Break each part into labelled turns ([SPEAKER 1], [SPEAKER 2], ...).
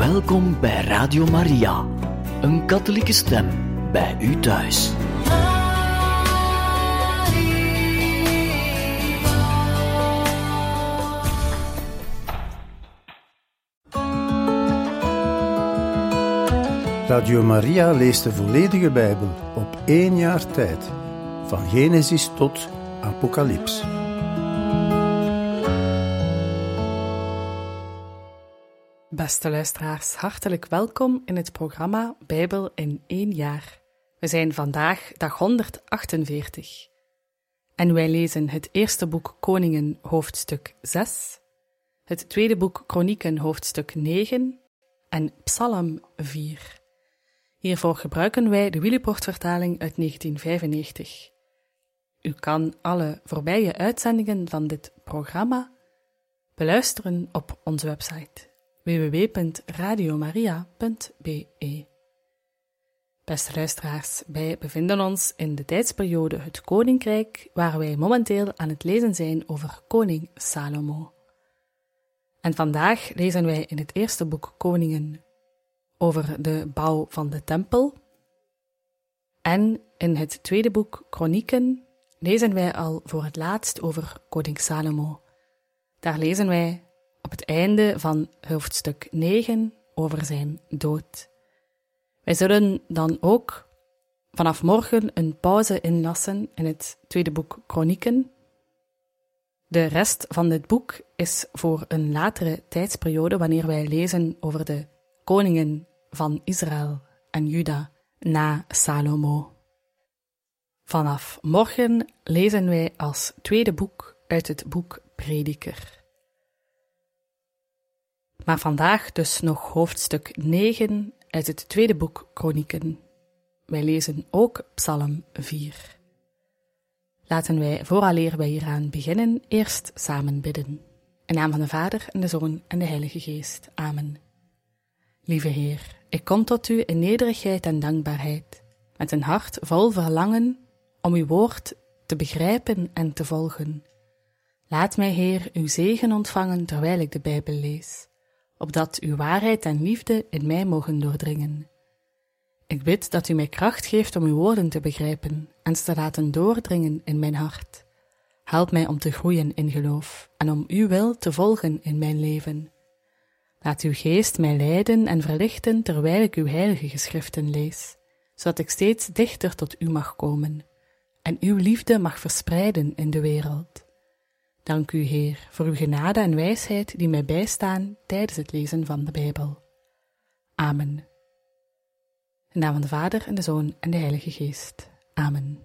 [SPEAKER 1] Welkom bij Radio Maria, een katholieke stem bij u thuis.
[SPEAKER 2] Radio Maria leest de volledige Bijbel op 1 jaar tijd, van Genesis tot Apocalyps.
[SPEAKER 3] Beste luisteraars, hartelijk welkom in het programma Bijbel in 1 jaar. We zijn vandaag dag 148 en wij lezen het eerste boek Koningen hoofdstuk 6, het tweede boek Kronieken hoofdstuk 9 en Psalm 4. Hiervoor gebruiken wij de Willibrord-vertaling uit 1995. U kan alle voorbije uitzendingen van dit programma beluisteren op onze website www.radiomaria.be. Beste luisteraars, wij bevinden ons in de tijdsperiode het Koninkrijk, waar wij momenteel aan het lezen zijn over koning Salomo. En vandaag lezen wij in het eerste boek Koningen over de bouw van de tempel. En in het tweede boek Kronieken lezen wij al voor het laatst over koning Salomo. Daar lezen wij op het einde van hoofdstuk 9 over zijn dood. Wij zullen dan ook vanaf morgen een pauze inlassen in het tweede boek Kronieken. De rest van dit boek is voor een latere tijdsperiode, wanneer wij lezen over de koningen van Israël en Juda na Salomo. Vanaf morgen lezen wij als tweede boek uit het boek Prediker. Maar vandaag dus nog hoofdstuk 9 uit het tweede boek Kronieken. Wij lezen ook Psalm 4. Laten wij, vooraleer wij hieraan beginnen, eerst samen bidden. In naam van de Vader en de Zoon en de Heilige Geest. Amen. Lieve Heer, ik kom tot u in nederigheid en dankbaarheid, met een hart vol verlangen om uw woord te begrijpen en te volgen. Laat mij, Heer, uw zegen ontvangen terwijl ik de Bijbel lees, opdat uw waarheid en liefde in mij mogen doordringen. Ik bid dat u mij kracht geeft om uw woorden te begrijpen en ze te laten doordringen in mijn hart. Help mij om te groeien in geloof en om uw wil te volgen in mijn leven. Laat uw geest mij leiden en verlichten terwijl ik uw heilige geschriften lees, zodat ik steeds dichter tot u mag komen en uw liefde mag verspreiden in de wereld. Dank u, Heer, voor uw genade en wijsheid die mij bijstaan tijdens het lezen van de Bijbel. Amen. In naam van de Vader en de Zoon en de Heilige Geest. Amen.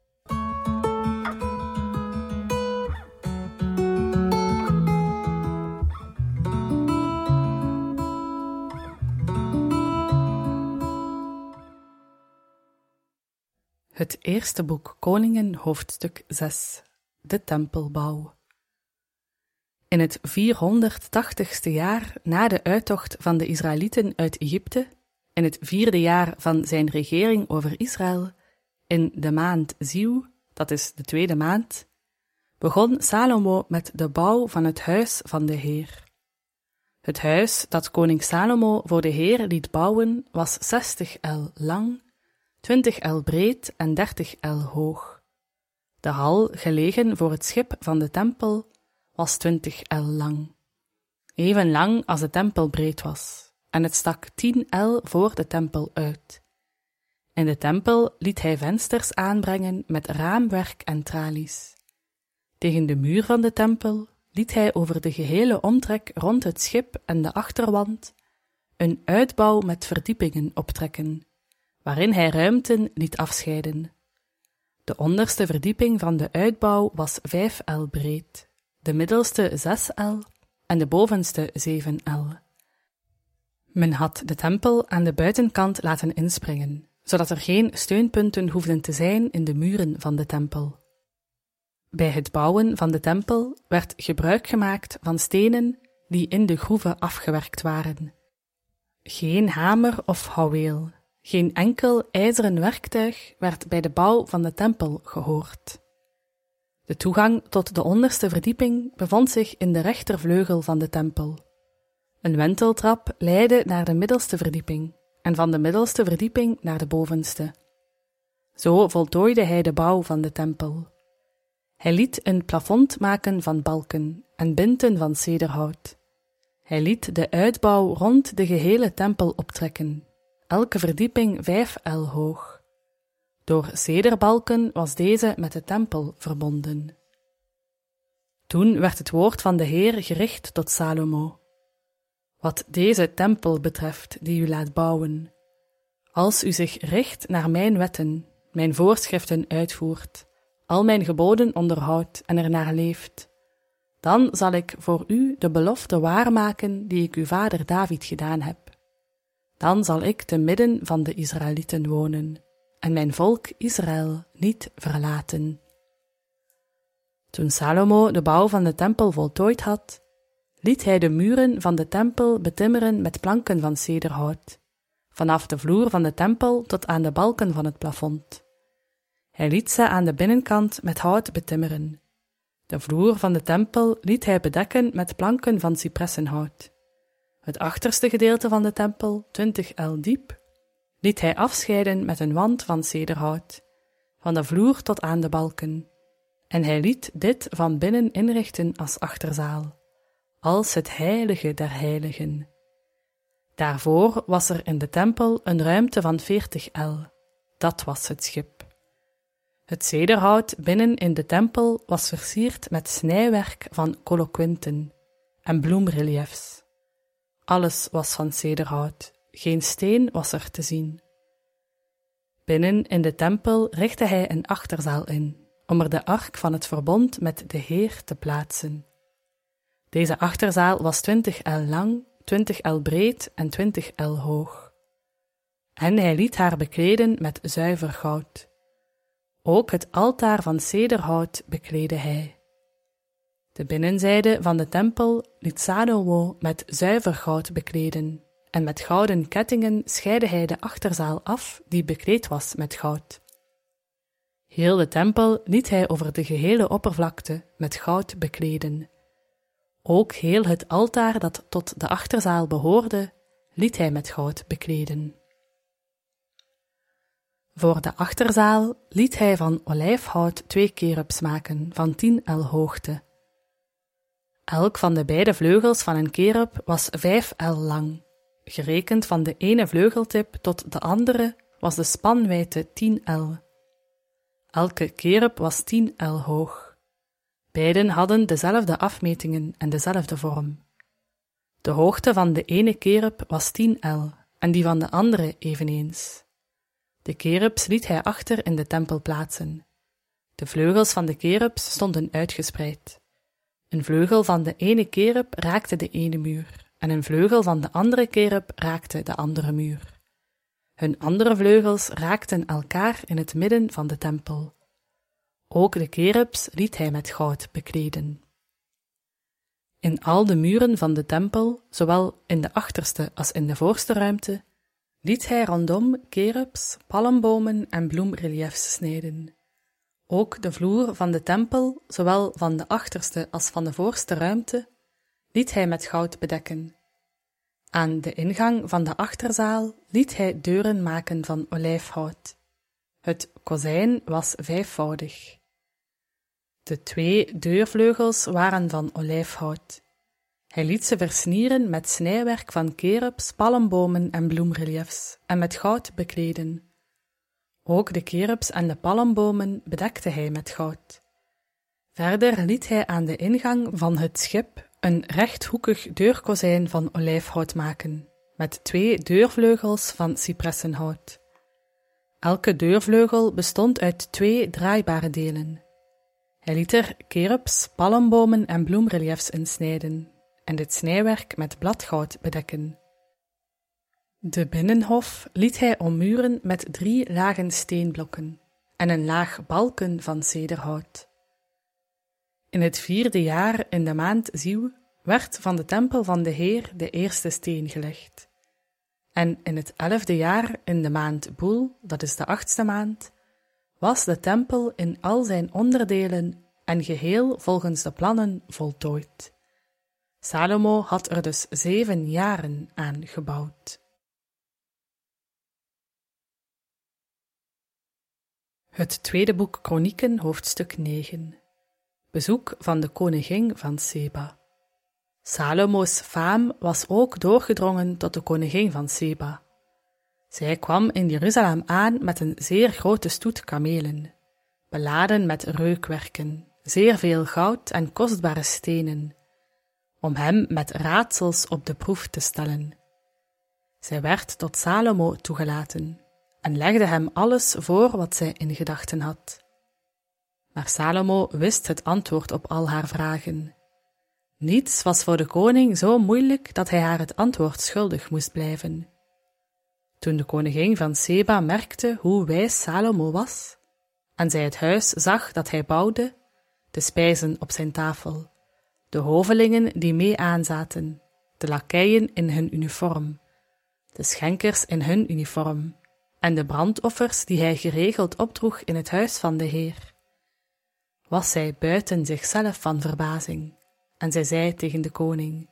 [SPEAKER 3] Het eerste boek Koningen, hoofdstuk 6, de tempelbouw. In het 480ste jaar na de uittocht van de Israëlieten uit Egypte, in het 4e jaar van zijn regering over Israël, in de maand Zieuw, dat is de 2e maand, begon Salomo met de bouw van het huis van de Heer. Het huis dat koning Salomo voor de Heer liet bouwen was 60 el lang, 20 el breed en 30 el hoog. De hal, gelegen voor het schip van de tempel, was 20 el lang, even lang als de tempel breed was, en het stak 10 el voor de tempel uit. In de tempel liet hij vensters aanbrengen met raamwerk en tralies. Tegen de muur van de tempel liet hij over de gehele omtrek rond het schip en de achterwand een uitbouw met verdiepingen optrekken, waarin hij ruimten liet afscheiden. De onderste verdieping van de uitbouw was 5 el breed, de middelste 6 el en de bovenste 7 el. Men had de tempel aan de buitenkant laten inspringen, zodat er geen steunpunten hoefden te zijn in de muren van de tempel. Bij het bouwen van de tempel werd gebruik gemaakt van stenen die in de groeven afgewerkt waren. Geen hamer of houweel, geen enkel ijzeren werktuig werd bij de bouw van de tempel gehoord. De toegang tot de onderste verdieping bevond zich in de rechtervleugel van de tempel. Een wenteltrap leidde naar de middelste verdieping en van de middelste verdieping naar de bovenste. Zo voltooide hij de bouw van de tempel. Hij liet een plafond maken van balken en binten van cederhout. Hij liet de uitbouw rond de gehele tempel optrekken, elke verdieping 5 el hoog. Door cederbalken was deze met de tempel verbonden. Toen werd het woord van de Heer gericht tot Salomo. Wat deze tempel betreft die u laat bouwen, als u zich richt naar mijn wetten, mijn voorschriften uitvoert, al mijn geboden onderhoudt en ernaar leeft, dan zal ik voor u de belofte waarmaken die ik uw vader David gedaan heb. Dan zal ik te midden van de Israëlieten wonen en mijn volk Israël niet verlaten. Toen Salomo de bouw van de tempel voltooid had, liet hij de muren van de tempel betimmeren met planken van cederhout, vanaf de vloer van de tempel tot aan de balken van het plafond. Hij liet ze aan de binnenkant met hout betimmeren. De vloer van de tempel liet hij bedekken met planken van cipressenhout. Het achterste gedeelte van de tempel, 20 el diep, liet hij afscheiden met een wand van cederhout, van de vloer tot aan de balken, en hij liet dit van binnen inrichten als achterzaal, als het heilige der heiligen. Daarvoor was er in de tempel een ruimte van 40 el, dat was het schip. Het cederhout binnen in de tempel was versierd met snijwerk van colloquinten en bloemreliefs. Alles was van cederhout, geen steen was er te zien. Binnen in de tempel richtte hij een achterzaal in, om er de ark van het verbond met de Heer te plaatsen. Deze achterzaal was 20 el lang, 20 el breed en 20 el hoog. En hij liet haar bekleden met zuiver goud. Ook het altaar van cederhout bekleedde hij. De binnenzijde van de tempel liet Salomo met zuiver goud bekleden, en met gouden kettingen scheidde hij de achterzaal af die bekleed was met goud. Heel de tempel liet hij over de gehele oppervlakte met goud bekleden. Ook heel het altaar dat tot de achterzaal behoorde, liet hij met goud bekleden. Voor de achterzaal liet hij van olijfhout 2 kerubs maken van 10 el hoogte. Elk van de beide vleugels van een kerub was 5 el lang. Gerekend van de ene vleugeltip tot de andere was de spanwijdte 10 el. Elke kerub was 10 el hoog. Beiden hadden dezelfde afmetingen en dezelfde vorm. De hoogte van de ene kerub was 10 el en die van de andere eveneens. De kerubs liet hij achter in de tempel plaatsen. De vleugels van de kerubs stonden uitgespreid. Een vleugel van de ene kerub raakte de ene muur en een vleugel van de andere kerub raakte de andere muur. Hun andere vleugels raakten elkaar in het midden van de tempel. Ook de kerubs liet hij met goud bekleden. In al de muren van de tempel, zowel in de achterste als in de voorste ruimte, liet hij rondom kerubs, palmbomen en bloemreliefs snijden. Ook de vloer van de tempel, zowel van de achterste als van de voorste ruimte, liet hij met goud bedekken. Aan de ingang van de achterzaal liet hij deuren maken van olijfhout. Het kozijn was 5voudig. De 2 deurvleugels waren van olijfhout. Hij liet ze versnieren met snijwerk van kerubs, palmbomen en bloemreliefs en met goud bekleden. Ook de kerubs en de palmbomen bedekte hij met goud. Verder liet hij aan de ingang van het schip een rechthoekig deurkozijn van olijfhout maken, met 2 deurvleugels van cipressenhout. Elke deurvleugel bestond uit 2 draaibare delen. Hij liet er kerubs, palmbomen en bloemreliefs in snijden en dit snijwerk met bladgoud bedekken. De binnenhof liet hij ommuren met 3 lagen steenblokken en een laag balken van cederhout. In het 4e jaar in de maand Zieuw werd van de tempel van de Heer de eerste steen gelegd. En in het 11e jaar in de maand Boel, dat is de 8e maand, was de tempel in al zijn onderdelen en geheel volgens de plannen voltooid. Salomo had er dus 7 jaren aan gebouwd. Het tweede boek Kronieken, hoofdstuk 9. Bezoek van de koningin van Seba. Salomo's faam was ook doorgedrongen tot de koningin van Seba. Zij kwam in Jeruzalem aan met een zeer grote stoet kamelen, beladen met reukwerken, zeer veel goud en kostbare stenen, om hem met raadsels op de proef te stellen. Zij werd tot Salomo toegelaten en legde hem alles voor wat zij in gedachten had. Maar Salomo wist het antwoord op al haar vragen. Niets was voor de koning zo moeilijk dat hij haar het antwoord schuldig moest blijven. Toen de koningin van Seba merkte hoe wijs Salomo was, en zij het huis zag dat hij bouwde, de spijzen op zijn tafel, de hovelingen die mee aanzaten, de lakeien in hun uniform, de schenkers in hun uniform, en de brandoffers die hij geregeld opdroeg in het huis van de Heer, was zij buiten zichzelf van verbazing, en zij zei tegen de koning: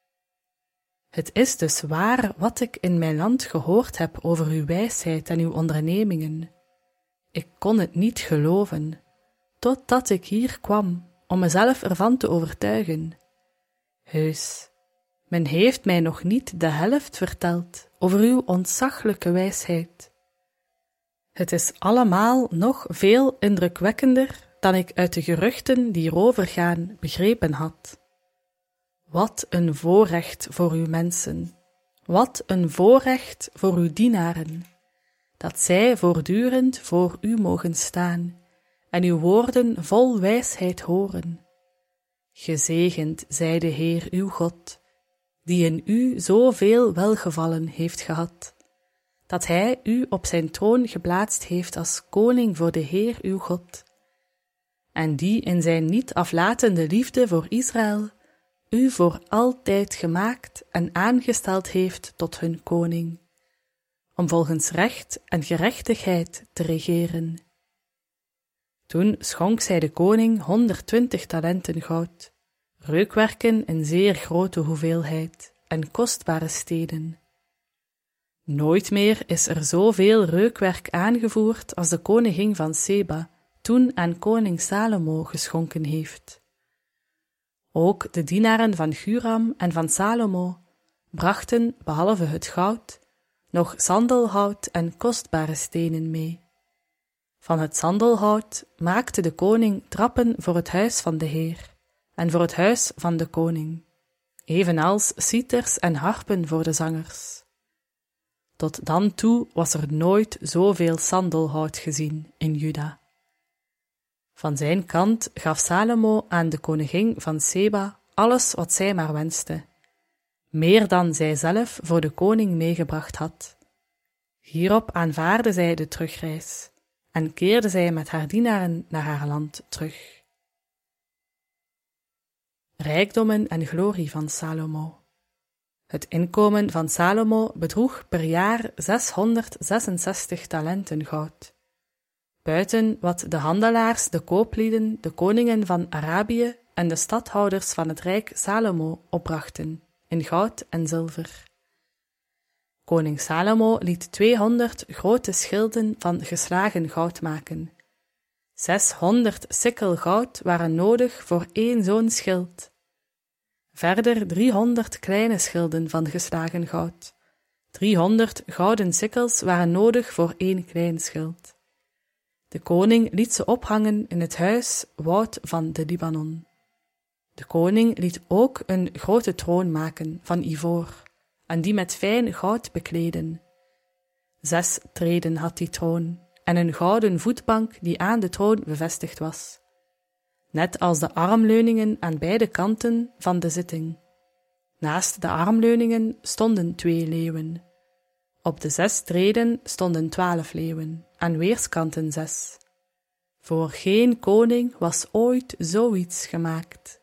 [SPEAKER 3] Het is dus waar wat ik in mijn land gehoord heb over uw wijsheid en uw ondernemingen. Ik kon het niet geloven, totdat ik hier kwam om mezelf ervan te overtuigen. Heus, men heeft mij nog niet de helft verteld over uw ontzaglijke wijsheid. Het is allemaal nog veel indrukwekkender dan ik uit de geruchten die erover gaan begrepen had. Wat een voorrecht voor uw mensen, wat een voorrecht voor uw dienaren, dat zij voortdurend voor u mogen staan en uw woorden vol wijsheid horen. Gezegend zij de Heer uw God, die in u zoveel welgevallen heeft gehad, dat hij u op zijn troon geplaatst heeft als koning voor de Heer uw God, en die in zijn niet aflatende liefde voor Israël u voor altijd gemaakt en aangesteld heeft tot hun koning, om volgens recht en gerechtigheid te regeren. Toen schonk zij de koning 120 talenten goud, reukwerken in zeer grote hoeveelheid en kostbare steden. Nooit meer is er zoveel reukwerk aangevoerd als de koningin van Seba toen aan koning Salomo geschonken heeft. Ook de dienaren van Huram en van Salomo brachten, behalve het goud, nog sandelhout en kostbare stenen mee. Van het sandelhout maakte de koning trappen voor het huis van de Heer en voor het huis van de koning, evenals citers en harpen voor de zangers. Tot dan toe was er nooit zoveel sandelhout gezien in Juda. Van zijn kant gaf Salomo aan de koningin van Seba alles wat zij maar wenste, meer dan zij zelf voor de koning meegebracht had. Hierop aanvaardde zij de terugreis en keerde zij met haar dienaren naar haar land terug. Rijkdommen en glorie van Salomo. Het inkomen van Salomo bedroeg per jaar 666 talenten goud. Buiten wat de handelaars, de kooplieden, de koningen van Arabië en de stadhouders van het rijk Salomo opbrachten, in goud en zilver. Koning Salomo liet 200 grote schilden van geslagen goud maken. 600 sikkel goud waren nodig voor 1 zo'n schild. Verder 300 kleine schilden van geslagen goud. 300 gouden sikkels waren nodig voor 1 klein schild. De koning liet ze ophangen in het huis Woud van de Libanon. De koning liet ook een grote troon maken van ivoor en die met fijn goud bekleden. 6 treden had die troon en een gouden voetbank die aan de troon bevestigd was, net als de armleuningen aan beide kanten van de zitting. Naast de armleuningen stonden 2 leeuwen. Op de 6 treden stonden 12 leeuwen, aan weerskanten 6. Voor geen koning was ooit zoiets gemaakt.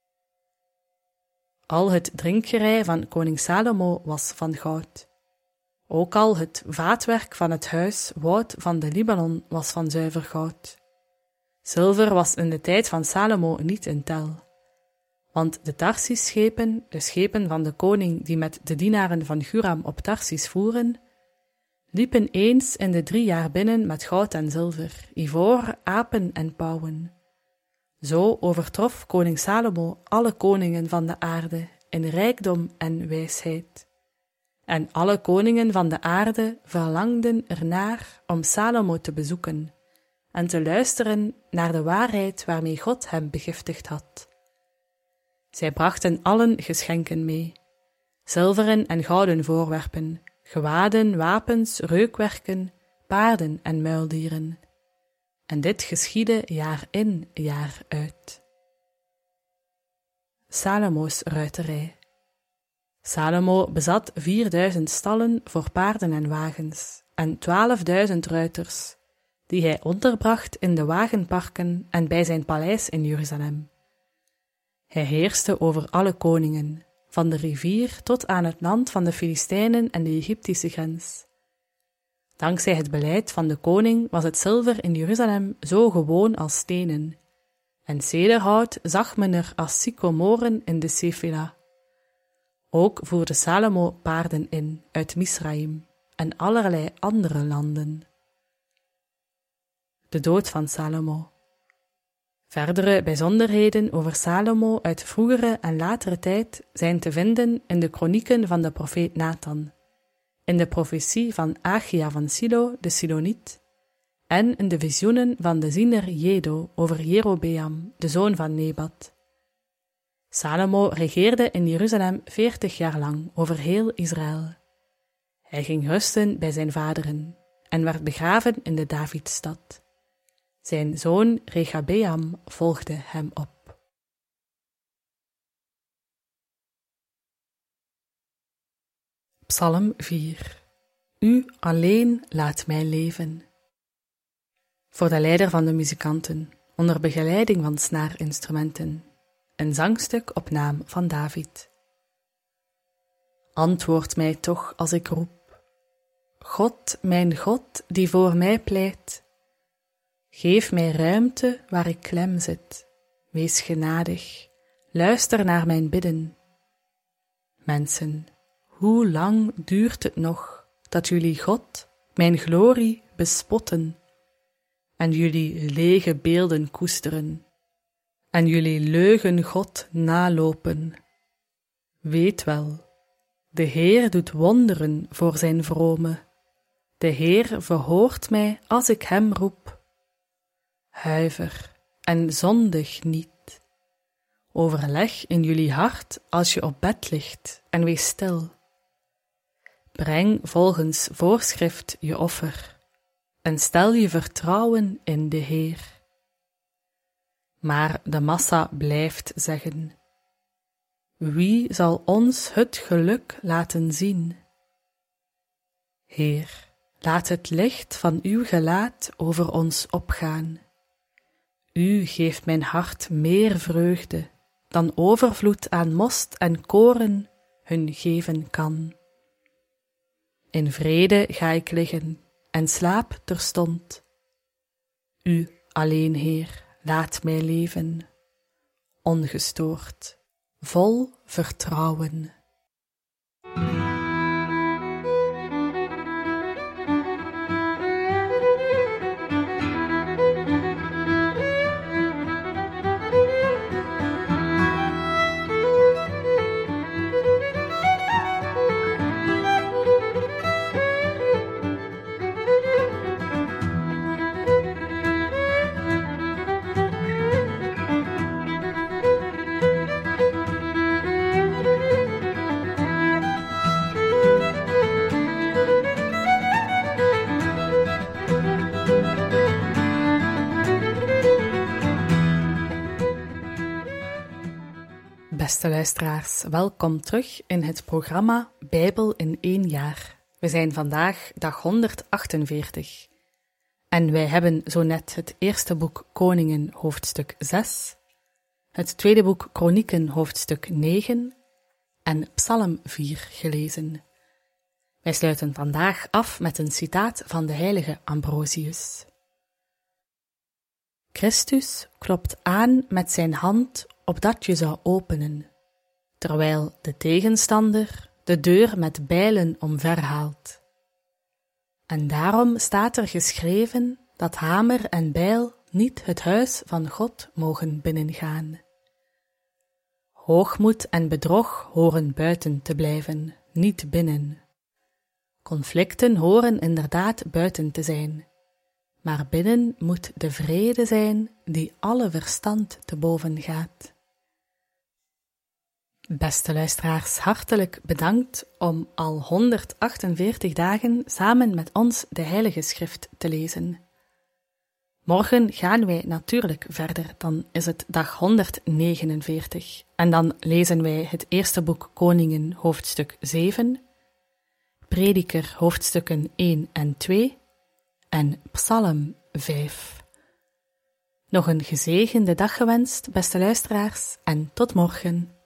[SPEAKER 3] Al het drinkgerei van koning Salomo was van goud. Ook al het vaatwerk van het huis Woud van de Libanon was van zuiver goud. Zilver was in de tijd van Salomo niet in tel. Want de Tarsis-schepen, de schepen van de koning die met de dienaren van Huram op Tarsis voeren, liepen eens in de 3 jaar binnen met goud en zilver, ivoor, apen en pauwen. Zo overtrof koning Salomo alle koningen van de aarde in rijkdom en wijsheid. En alle koningen van de aarde verlangden ernaar om Salomo te bezoeken en te luisteren naar de waarheid waarmee God hem begiftigd had. Zij brachten allen geschenken mee, zilveren en gouden voorwerpen, gewaden, wapens, reukwerken, paarden en muildieren. En dit geschiedde jaar in, jaar uit. Salomo's ruiterij. Salomo bezat 4000 stallen voor paarden en wagens en 12.000 ruiters, die hij onderbracht in de wagenparken en bij zijn paleis in Jeruzalem. Hij heerste over alle koningen, van de rivier tot aan het land van de Filistijnen en de Egyptische grens. Dankzij het beleid van de koning was het zilver in Jeruzalem zo gewoon als stenen, en cederhout zag men er als sycomoren in de Sefela. Ook voerde Salomo paarden in uit Misraïm en allerlei andere landen. De dood van Salomo. Verdere bijzonderheden over Salomo uit vroegere en latere tijd zijn te vinden in de kronieken van de profeet Nathan, in de profetie van Achia van Silo, de Siloniet, en in de visioenen van de ziener Jedo over Jerobeam, de zoon van Nebat. Salomo regeerde in Jeruzalem 40 jaar lang over heel Israël. Hij ging rusten bij zijn vaderen en werd begraven in de Davidstad. Zijn zoon Rechabeam volgde hem op. Psalm 4. U alleen laat mij leven. Voor de leider van de muzikanten, onder begeleiding van snaarinstrumenten, een zangstuk op naam van David. Antwoord mij toch als ik roep. God, mijn God, die voor mij pleit. Geef mij ruimte waar ik klem zit. Wees genadig. Luister naar mijn bidden. Mensen, hoe lang duurt het nog dat jullie God, mijn glorie, bespotten en jullie lege beelden koesteren en jullie leugen God nalopen? Weet wel, de Heer doet wonderen voor zijn vrome. De Heer verhoort mij als ik hem roep. Huiver en zondig niet. Overleg in jullie hart als je op bed ligt en wees stil. Breng volgens voorschrift je offer en stel je vertrouwen in de Heer. Maar de massa blijft zeggen: wie zal ons het geluk laten zien? Heer, laat het licht van uw gelaat over ons opgaan. U geeft mijn hart meer vreugde dan overvloed aan most en koren hun geven kan. In vrede ga ik liggen en slaap terstond. U alleen, Heer, laat mij leven, ongestoord, vol vertrouwen. Beste luisteraars, welkom terug in het programma Bijbel in 1 jaar. We zijn vandaag dag 148 en wij hebben zo net het eerste boek Koningen hoofdstuk 6, het tweede boek Kronieken hoofdstuk 9 en Psalm 4 gelezen. Wij sluiten vandaag af met een citaat van de heilige Ambrosius. Christus klopt aan met zijn hand opdat je zou openen, terwijl de tegenstander de deur met bijlen omverhaalt. En daarom staat er geschreven dat hamer en bijl niet het huis van God mogen binnengaan. Hoogmoed en bedrog horen buiten te blijven, niet binnen. Conflicten horen inderdaad buiten te zijn, maar binnen moet de vrede zijn die alle verstand te boven gaat. Beste luisteraars, hartelijk bedankt om al 148 dagen samen met ons de Heilige Schrift te lezen. Morgen gaan wij natuurlijk verder, dan is het dag 149 en dan lezen wij het eerste boek Koningen hoofdstuk 7, Prediker hoofdstukken 1 en 2 en Psalm 5. Nog een gezegende dag gewenst, beste luisteraars, en tot morgen.